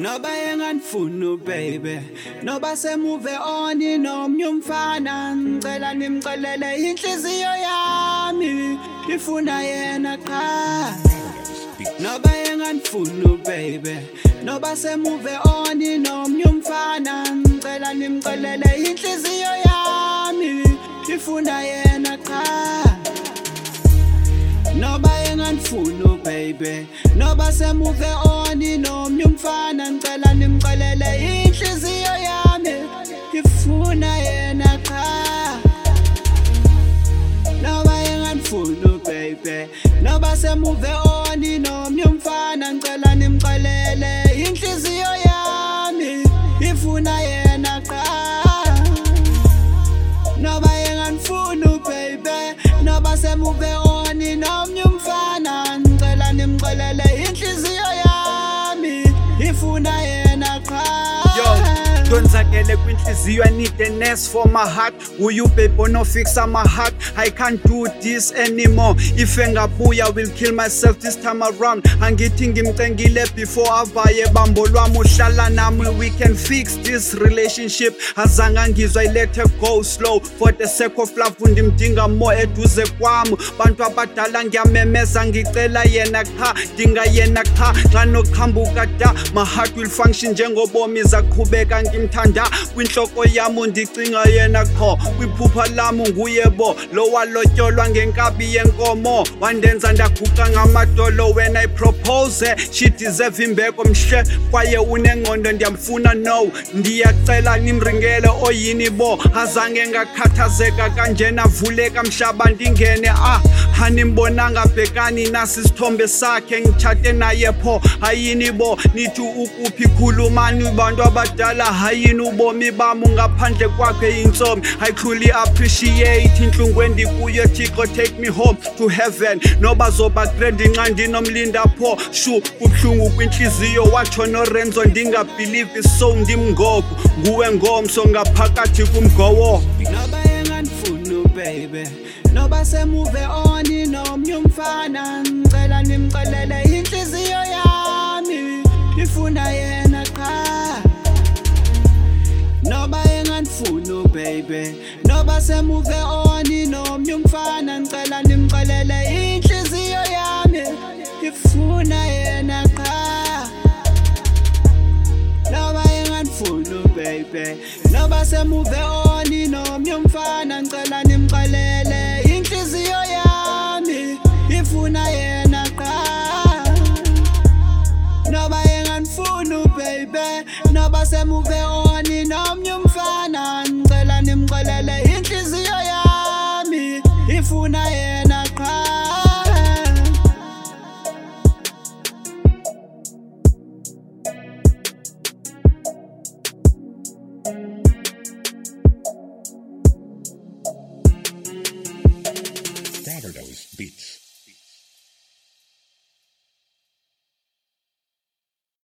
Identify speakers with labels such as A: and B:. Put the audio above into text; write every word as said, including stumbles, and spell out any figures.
A: Noba engandifuni baby, noba semove on nomnye umfana, ngicela nimxolele inhliziyo yami ifuna yena qha. Noba engandifuni baby, noba semove on nomnye umfana, ngicela nimxolele inhliziyo yami ifuna yena qha. Noba engandifuni baby, noba semove on nomnye umfana, ngicela nimxolele inhliziyo yami ifuna yena qha. Noba engandifuni baby, noba semove on nomnye umfana, ngicela nimxolele inhliziyo yami ifuna yena qha. Noba engandifuni baby, noba semove on nomnye umfana, ngicela nimxolele inhliziyo yami ifuna yena qha.
B: Donzakele kwinhliziyo, I need a nurse for my heart. Will you babe no fix my heart? I can't do this anymore. If engabuya will kill myself this time around. Angithi ngimcengile before avaye bambo lwami uhlala nami, we can fix this relationship. Azange ngizwa let her go slow for the sake of love, ndimdinga more eduze kwami. Bantu abadala ngiyamemeza ngicela yena qha, dinga yena qha. Xa noqhambuka da, my heart will function njengobomi zaqhubeka ngimthanda. Kwinhloko yami ndicinga yena qho, kwiphupha lami nguye bo lo walotyolwa ngenkabi yenkomo. Wandenza ndaguqa ngamadolo when I propose, she deserve imbeko mhle kwaye unengqondo ndiyamfuna no. Ndiyacela nimringele oyini bo, azange ngakhathazeka kanjena vuleka mhlaba ndingene. Ah hanimbonanga bhekani nasi isithombe sakhe, ngithathe naye pho hayini bo. Nithi ukuphi khulumani bantu abadala, hayini ubomi bami ngaphandle kwakhe intsomi. I truly appreciate inhlungu endikuyo Thixo, take me home to heaven. Noba zoba grand nxa ndinomlinda pho shu kubhlungu kwinhliziyo. Watsho no Renzo ndingabelieve so ndimgogo, nguwe ngomso ngaphakathi kumgowo.
A: Noba engandifuni baby, noba semove on nomnye umfana, ngicela nimxolele inhliziyo yami ifuna yena qha. Noba engandifuni baby, noba semove on nomnye umfana, ngicela nimxolele inhliziyo yami ifuna yena qha. Noba engandifuni baby, noba semove on nomnye umfana, ngicela nimxolele inhliziyo yami ifuna yena qha. Noba engandifuni baby, noba semove on nomnye umfana, ngicela nimxolele inhliziyo yami ifuna yena qha.
C: Overdose Beats.